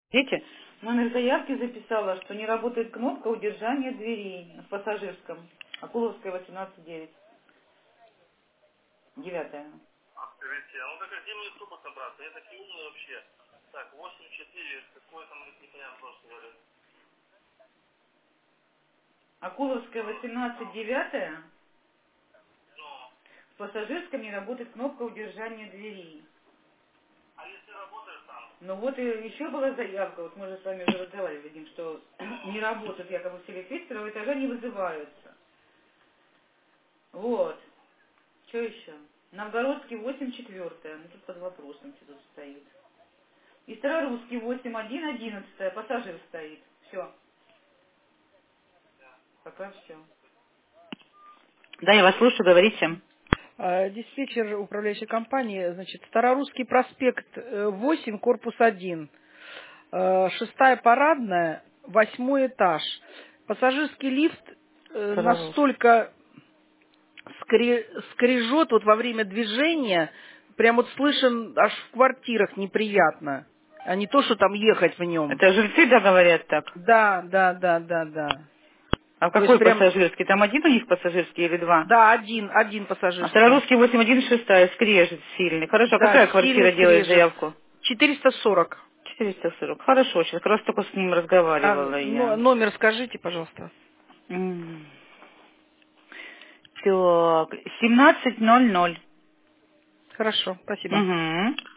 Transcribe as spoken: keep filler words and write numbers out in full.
Видите, номер заявки записала, что не работает кнопка удержания дверей в пассажирском. Акуловская, восемнадцать девять. Девятая. Скажите, а ну так а где мне трубы собраться? Я такие умные вообще. Так, восемь четыре, какой там непонятно что говорит. Акуловская, восемнадцать девятая. Ну, В пассажирском не работает кнопка удержания дверей. а если работаешь там? Ну вот и еще была заявка, вот мы же с вами уже разговаривали, Вадим, что не работают якобы все лифты с первого этажа, не вызываются. Вот. Что еще? Новгородский восемь четвертая, ну тут под вопросом все тут стоит. И Старорусский восемь один одиннадцатая, пассажир стоит. Все, пока все. Да, я вас слушаю, говорите. А, Диспетчер управляющей компании, значит, Старорусский проспект э, восемь, корпус один, э, шестая парадная, восьмой этаж. Пассажирский лифт э, Старорусский. настолько скре- скрежет вот во время движения, прям вот слышен аж в квартирах неприятно, а не то, что там ехать в нем. Это жильцы, да, говорят так? Да, да, да, да, да. А То есть какой прям, пассажирский? Там один у них пассажирский или два? да, один, один А пассажирский. Старорусский восемь один шестая, скрежет сильный. Хорошо, а Да, какая сильно квартира делает скрежет. заявку? четыреста сорок. четыреста сорок. Хорошо, сейчас как раз только с ним А разговаривала но- я. номер скажите, пожалуйста. М. Так, семнадцать ноль ноль. Хорошо, спасибо. Угу.